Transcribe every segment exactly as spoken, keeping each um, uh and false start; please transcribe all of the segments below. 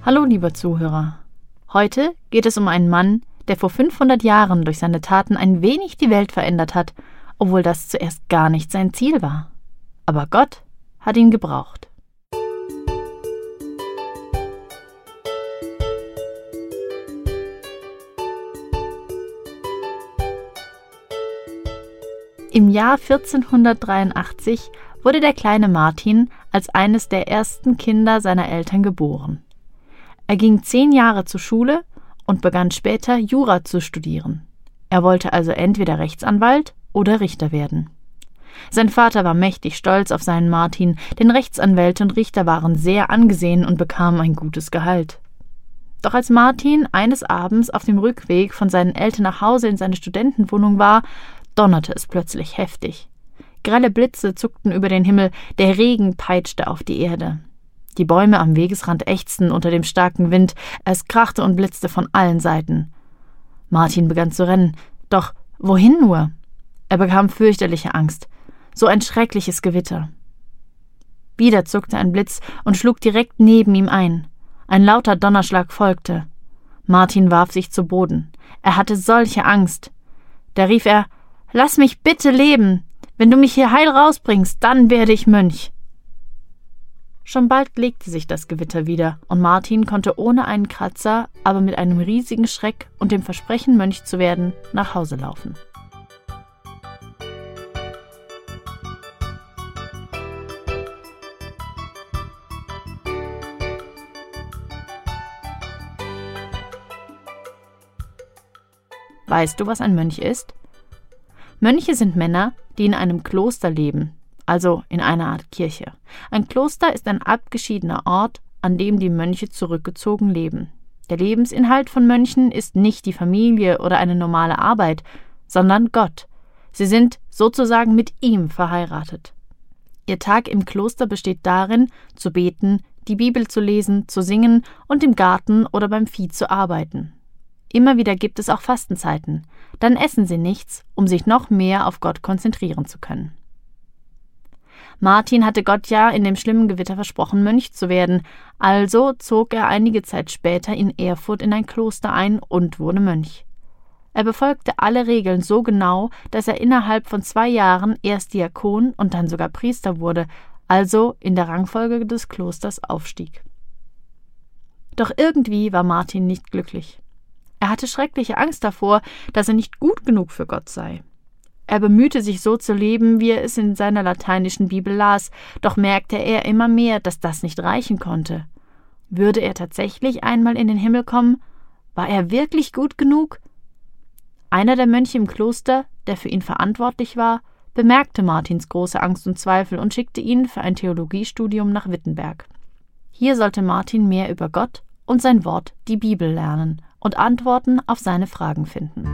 Hallo, lieber Zuhörer. Heute geht es um einen Mann, der vor fünfhundert Jahren durch seine Taten ein wenig die Welt verändert hat, obwohl das zuerst gar nicht sein Ziel war. Aber Gott hat ihn gebraucht. Im Jahr vierzehnhundertdreiundachtzig wurde der kleine Martin als eines der ersten Kinder seiner Eltern geboren. Er ging zehn Jahre zur Schule und begann später Jura zu studieren. Er wollte also entweder Rechtsanwalt oder Richter werden. Sein Vater war mächtig stolz auf seinen Martin, denn Rechtsanwälte und Richter waren sehr angesehen und bekamen ein gutes Gehalt. Doch als Martin eines Abends auf dem Rückweg von seinen Eltern nach Hause in seine Studentenwohnung war, donnerte es plötzlich heftig. Grelle Blitze zuckten über den Himmel, der Regen peitschte auf die Erde. Die Bäume am Wegesrand ächzten unter dem starken Wind, es krachte und blitzte von allen Seiten. Martin begann zu rennen, doch wohin nur? Er bekam fürchterliche Angst. So ein schreckliches Gewitter. Wieder zuckte ein Blitz und schlug direkt neben ihm ein. Ein lauter Donnerschlag folgte. Martin warf sich zu Boden. Er hatte solche Angst. Da rief er: »Lass mich bitte leben! Wenn du mich hier heil rausbringst, dann werde ich Mönch!« Schon bald legte sich das Gewitter wieder, und Martin konnte ohne einen Kratzer, aber mit einem riesigen Schreck und dem Versprechen, Mönch zu werden, nach Hause laufen. Weißt du, was ein Mönch ist? Mönche sind Männer, die in einem Kloster leben, also in einer Art Kirche. Ein Kloster ist ein abgeschiedener Ort, an dem die Mönche zurückgezogen leben. Der Lebensinhalt von Mönchen ist nicht die Familie oder eine normale Arbeit, sondern Gott. Sie sind sozusagen mit ihm verheiratet. Ihr Tag im Kloster besteht darin, zu beten, die Bibel zu lesen, zu singen und im Garten oder beim Vieh zu arbeiten. Immer wieder gibt es auch Fastenzeiten. Dann essen sie nichts, um sich noch mehr auf Gott konzentrieren zu können. Martin hatte Gott ja in dem schlimmen Gewitter versprochen, Mönch zu werden, also zog er einige Zeit später in Erfurt in ein Kloster ein und wurde Mönch. Er befolgte alle Regeln so genau, dass er innerhalb von zwei Jahren erst Diakon und dann sogar Priester wurde, also in der Rangfolge des Klosters aufstieg. Doch irgendwie war Martin nicht glücklich. Er hatte schreckliche Angst davor, dass er nicht gut genug für Gott sei. Er bemühte sich so zu leben, wie er es in seiner lateinischen Bibel las, doch merkte er immer mehr, dass das nicht reichen konnte. Würde er tatsächlich einmal in den Himmel kommen? War er wirklich gut genug? Einer der Mönche im Kloster, der für ihn verantwortlich war, bemerkte Martins große Angst und Zweifel und schickte ihn für ein Theologiestudium nach Wittenberg. Hier sollte Martin mehr über Gott und sein Wort, die Bibel, lernen und Antworten auf seine Fragen finden.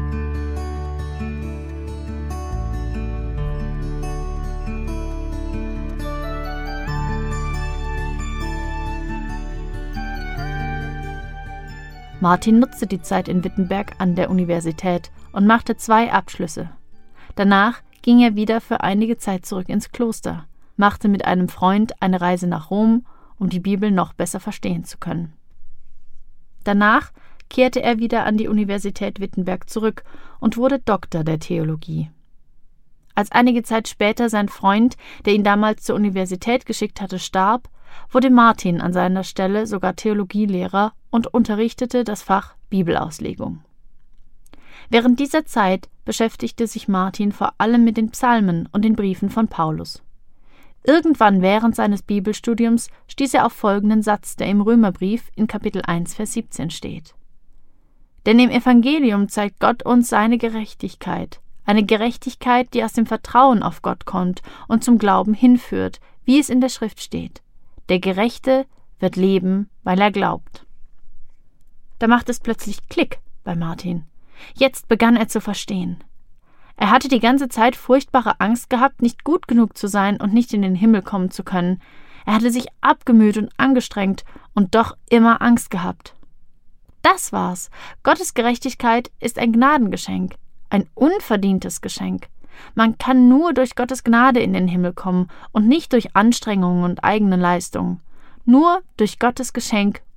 Martin nutzte die Zeit in Wittenberg an der Universität und machte zwei Abschlüsse. Danach ging er wieder für einige Zeit zurück ins Kloster, machte mit einem Freund eine Reise nach Rom, um die Bibel noch besser verstehen zu können. Danach kehrte er wieder an die Universität Wittenberg zurück und wurde Doktor der Theologie. Als einige Zeit später sein Freund, der ihn damals zur Universität geschickt hatte, starb, wurde Martin an seiner Stelle sogar Theologielehrer und unterrichtete das Fach Bibelauslegung. Während dieser Zeit beschäftigte sich Martin vor allem mit den Psalmen und den Briefen von Paulus. Irgendwann während seines Bibelstudiums stieß er auf folgenden Satz, der im Römerbrief in Kapitel eins, Vers siebzehn steht. Denn im Evangelium zeigt Gott uns seine Gerechtigkeit, eine Gerechtigkeit, die aus dem Vertrauen auf Gott kommt und zum Glauben hinführt, wie es in der Schrift steht. Der Gerechte wird leben, weil er glaubt. Da macht es plötzlich Klick bei Martin. Jetzt begann er zu verstehen. Er hatte die ganze Zeit furchtbare Angst gehabt, nicht gut genug zu sein und nicht in den Himmel kommen zu können. Er hatte sich abgemüht und angestrengt und doch immer Angst gehabt. Das war's. Gottes Gerechtigkeit ist ein Gnadengeschenk, ein unverdientes Geschenk. Man kann nur durch Gottes Gnade in den Himmel kommen und nicht durch Anstrengungen und eigene Leistungen. Nur durch Gottes Geschenk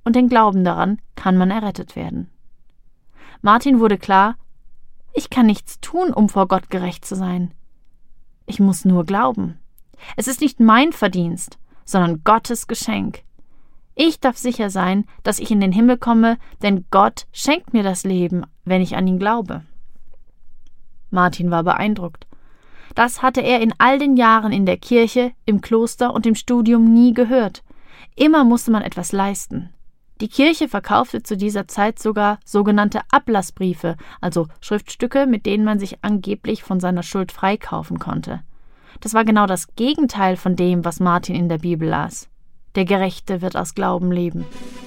und den Glauben daran kann man errettet werden. Martin wurde klar: Ich kann nichts tun, um vor Gott gerecht zu sein. Ich muss nur glauben. Es ist nicht mein Verdienst, sondern Gottes Geschenk. Ich darf sicher sein, dass ich in den Himmel komme, denn Gott schenkt mir das Leben, wenn ich an ihn glaube. Martin war beeindruckt. Das hatte er in all den Jahren in der Kirche, im Kloster und im Studium nie gehört. Immer musste man etwas leisten. Die Kirche verkaufte zu dieser Zeit sogar sogenannte Ablassbriefe, also Schriftstücke, mit denen man sich angeblich von seiner Schuld freikaufen konnte. Das war genau das Gegenteil von dem, was Martin in der Bibel las. Der Gerechte wird aus Glauben leben.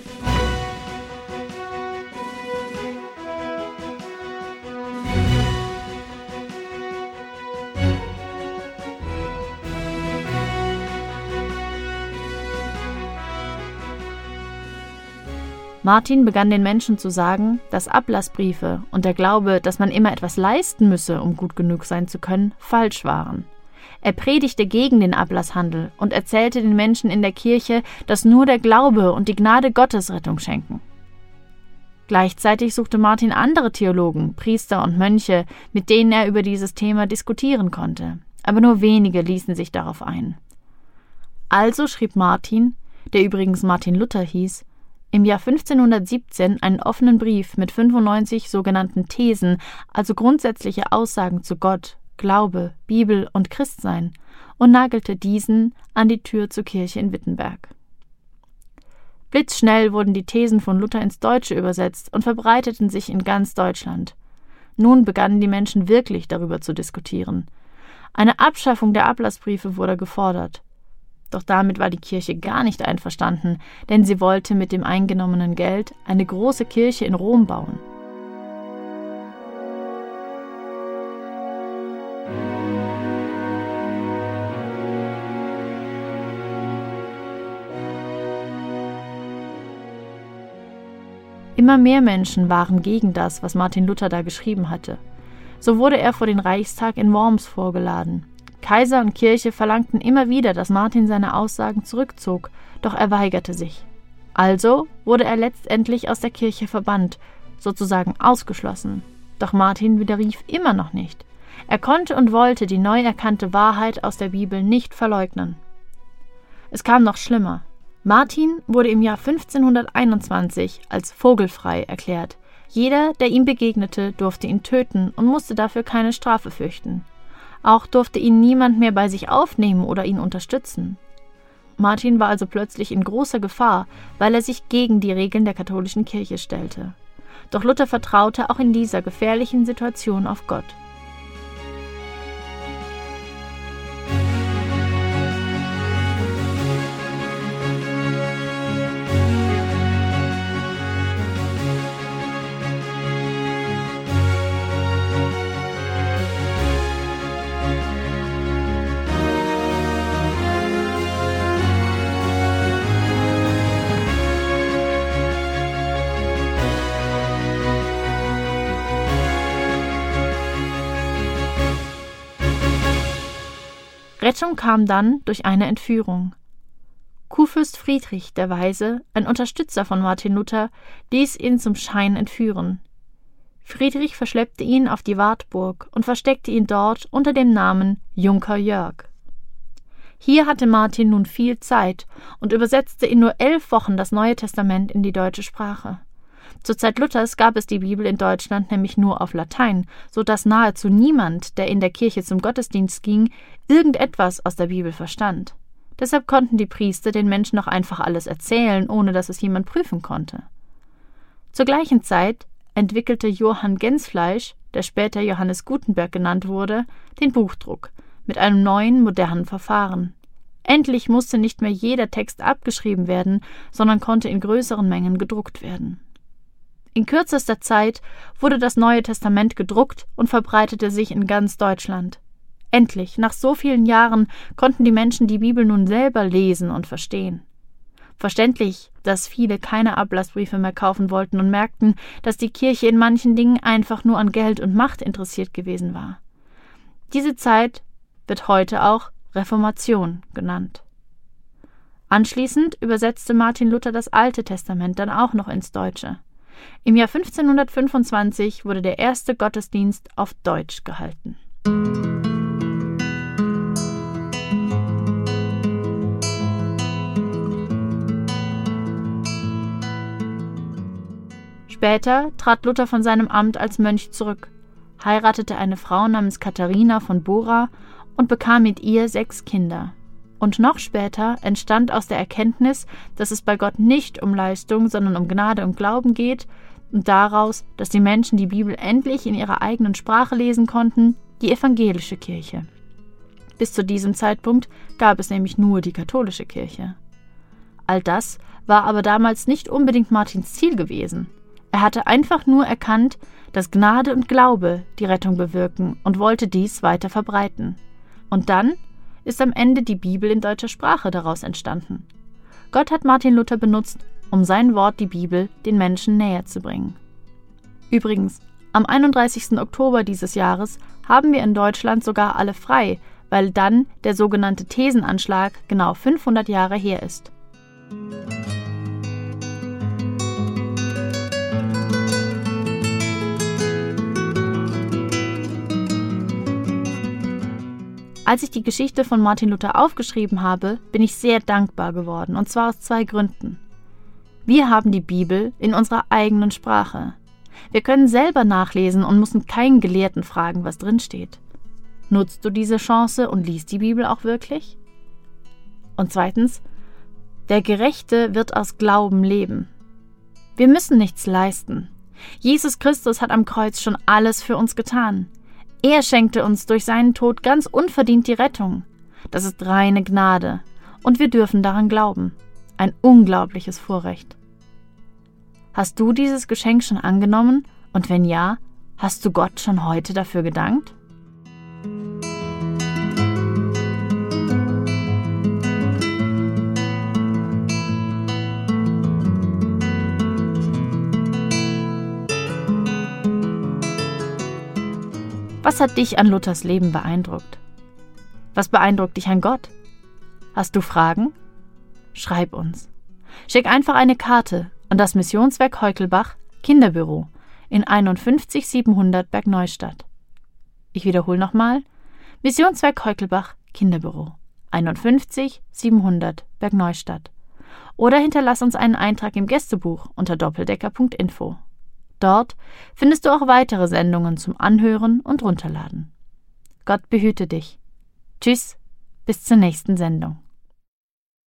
Martin begann den Menschen zu sagen, dass Ablassbriefe und der Glaube, dass man immer etwas leisten müsse, um gut genug sein zu können, falsch waren. Er predigte gegen den Ablasshandel und erzählte den Menschen in der Kirche, dass nur der Glaube und die Gnade Gottes Rettung schenken. Gleichzeitig suchte Martin andere Theologen, Priester und Mönche, mit denen er über dieses Thema diskutieren konnte, aber nur wenige ließen sich darauf ein. Also schrieb Martin, der übrigens Martin Luther hieß, im Jahr fünfzehnhundertsiebzehn einen offenen Brief mit fünfundneunzig sogenannten Thesen, also grundsätzliche Aussagen zu Gott, Glaube, Bibel und Christsein, und nagelte diesen an die Tür zur Kirche in Wittenberg. Blitzschnell wurden die Thesen von Luther ins Deutsche übersetzt und verbreiteten sich in ganz Deutschland. Nun begannen die Menschen wirklich darüber zu diskutieren. Eine Abschaffung der Ablassbriefe wurde gefordert. Doch damit war die Kirche gar nicht einverstanden, denn sie wollte mit dem eingenommenen Geld eine große Kirche in Rom bauen. Immer mehr Menschen waren gegen das, was Martin Luther da geschrieben hatte. So wurde er vor den Reichstag in Worms vorgeladen. Kaiser und Kirche verlangten immer wieder, dass Martin seine Aussagen zurückzog, doch er weigerte sich. Also wurde er letztendlich aus der Kirche verbannt, sozusagen ausgeschlossen. Doch Martin widerrief immer noch nicht. Er konnte und wollte die neu erkannte Wahrheit aus der Bibel nicht verleugnen. Es kam noch schlimmer. Martin wurde im Jahr fünfzehnhunderteinundzwanzig als vogelfrei erklärt. Jeder, der ihm begegnete, durfte ihn töten und musste dafür keine Strafe fürchten. Auch durfte ihn niemand mehr bei sich aufnehmen oder ihn unterstützen. Martin war also plötzlich in großer Gefahr, weil er sich gegen die Regeln der katholischen Kirche stellte. Doch Luther vertraute auch in dieser gefährlichen Situation auf Gott. Rettung kam dann durch eine Entführung. Kurfürst Friedrich der Weise, ein Unterstützer von Martin Luther, ließ ihn zum Schein entführen. Friedrich verschleppte ihn auf die Wartburg und versteckte ihn dort unter dem Namen Junker Jörg. Hier hatte Martin nun viel Zeit und übersetzte in nur elf Wochen das Neue Testament in die deutsche Sprache. Zur Zeit Luthers gab es die Bibel in Deutschland nämlich nur auf Latein, so dass nahezu niemand, der in der Kirche zum Gottesdienst ging, irgendetwas aus der Bibel verstand. Deshalb konnten die Priester den Menschen auch einfach alles erzählen, ohne dass es jemand prüfen konnte. Zur gleichen Zeit entwickelte Johann Gensfleisch, der später Johannes Gutenberg genannt wurde, den Buchdruck mit einem neuen, modernen Verfahren. Endlich musste nicht mehr jeder Text abgeschrieben werden, sondern konnte in größeren Mengen gedruckt werden. In kürzester Zeit wurde das Neue Testament gedruckt und verbreitete sich in ganz Deutschland. Endlich, nach so vielen Jahren, konnten die Menschen die Bibel nun selber lesen und verstehen. Verständlich, dass viele keine Ablassbriefe mehr kaufen wollten und merkten, dass die Kirche in manchen Dingen einfach nur an Geld und Macht interessiert gewesen war. Diese Zeit wird heute auch Reformation genannt. Anschließend übersetzte Martin Luther das Alte Testament dann auch noch ins Deutsche. Im Jahr fünfzehnhundertfünfundzwanzig wurde der erste Gottesdienst auf Deutsch gehalten. Später trat Luther von seinem Amt als Mönch zurück, heiratete eine Frau namens Katharina von Bora und bekam mit ihr sechs Kinder. Und noch später entstand aus der Erkenntnis, dass es bei Gott nicht um Leistung, sondern um Gnade und Glauben geht, und daraus, dass die Menschen die Bibel endlich in ihrer eigenen Sprache lesen konnten, die evangelische Kirche. Bis zu diesem Zeitpunkt gab es nämlich nur die katholische Kirche. All das war aber damals nicht unbedingt Martins Ziel gewesen. Er hatte einfach nur erkannt, dass Gnade und Glaube die Rettung bewirken und wollte dies weiter verbreiten. Und dann ist am Ende die Bibel in deutscher Sprache daraus entstanden. Gott hat Martin Luther benutzt, um sein Wort, die Bibel, den Menschen näher zu bringen. Übrigens, am einunddreißigsten Oktober dieses Jahres haben wir in Deutschland sogar alle frei, weil dann der sogenannte Thesenanschlag genau fünfhundert Jahre her ist. Als ich die Geschichte von Martin Luther aufgeschrieben habe, bin ich sehr dankbar geworden, und zwar aus zwei Gründen. Wir haben die Bibel in unserer eigenen Sprache. Wir können selber nachlesen und müssen keinen Gelehrten fragen, was drinsteht. Nutzt du diese Chance und liest die Bibel auch wirklich? Und zweitens, der Gerechte wird aus Glauben leben. Wir müssen nichts leisten. Jesus Christus hat am Kreuz schon alles für uns getan. Er schenkte uns durch seinen Tod ganz unverdient die Rettung. Das ist reine Gnade und wir dürfen daran glauben. Ein unglaubliches Vorrecht. Hast du dieses Geschenk schon angenommen? Und wenn ja, hast du Gott schon heute dafür gedankt? Was hat dich an Luthers Leben beeindruckt? Was beeindruckt dich an Gott? Hast du Fragen? Schreib uns. Schick einfach eine Karte an das Missionswerk Heukelbach, Kinderbüro, in einundfünfzig siebenhundert Bergneustadt. Ich wiederhole nochmal. Missionswerk Heukelbach, Kinderbüro, einundfünfzig siebenhundert Bergneustadt. Oder hinterlass uns einen Eintrag im Gästebuch unter doppeldecker punkt info. Dort findest du auch weitere Sendungen zum Anhören und Runterladen. Gott behüte dich. Tschüss, bis zur nächsten Sendung.